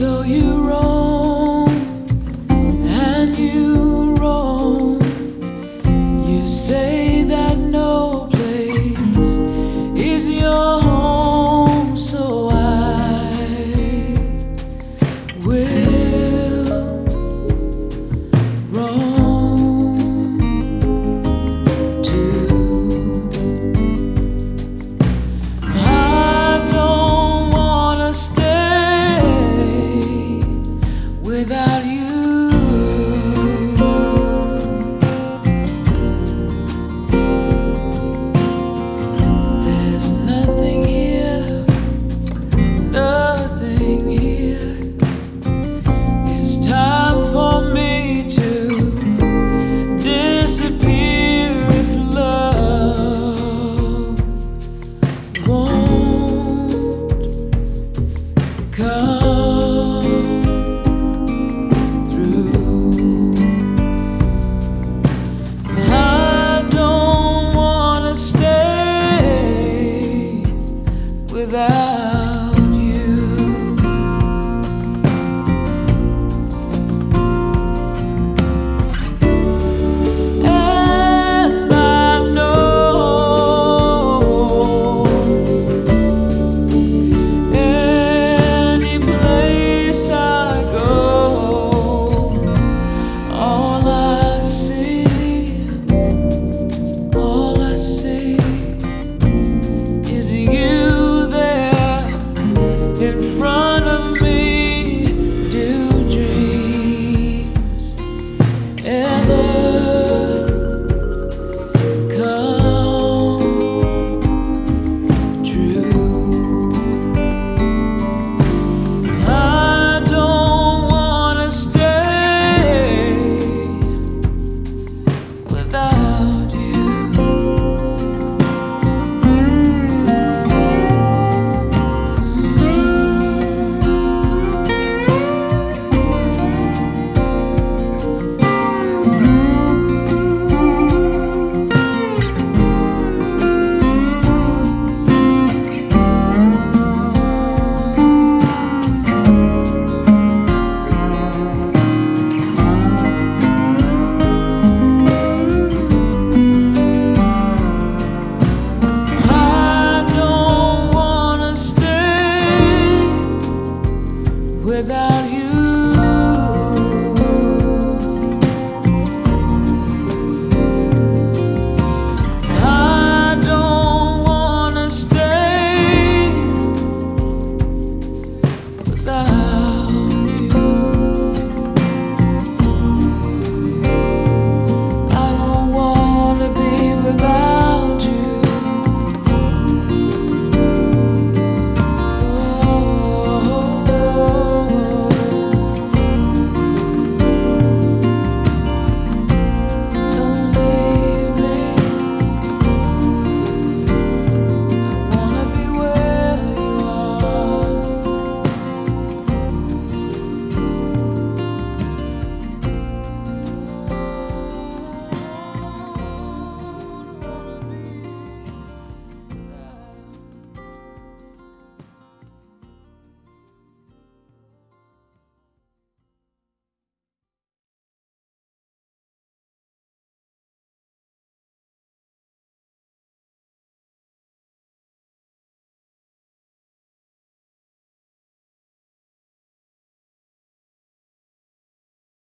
So you roam and you roam. You say that no place is your home, so I will roam too. I don't wanna stay without you. There's nothing here, nothing here. It's time for me to disappear if love won't come through. I don't wanna stay without you. And I know any place I go, all I see is you there in front of me. Do dreams ever come true? I don't wanna stay without you. I don't wanna stay without you. I don't wanna stay without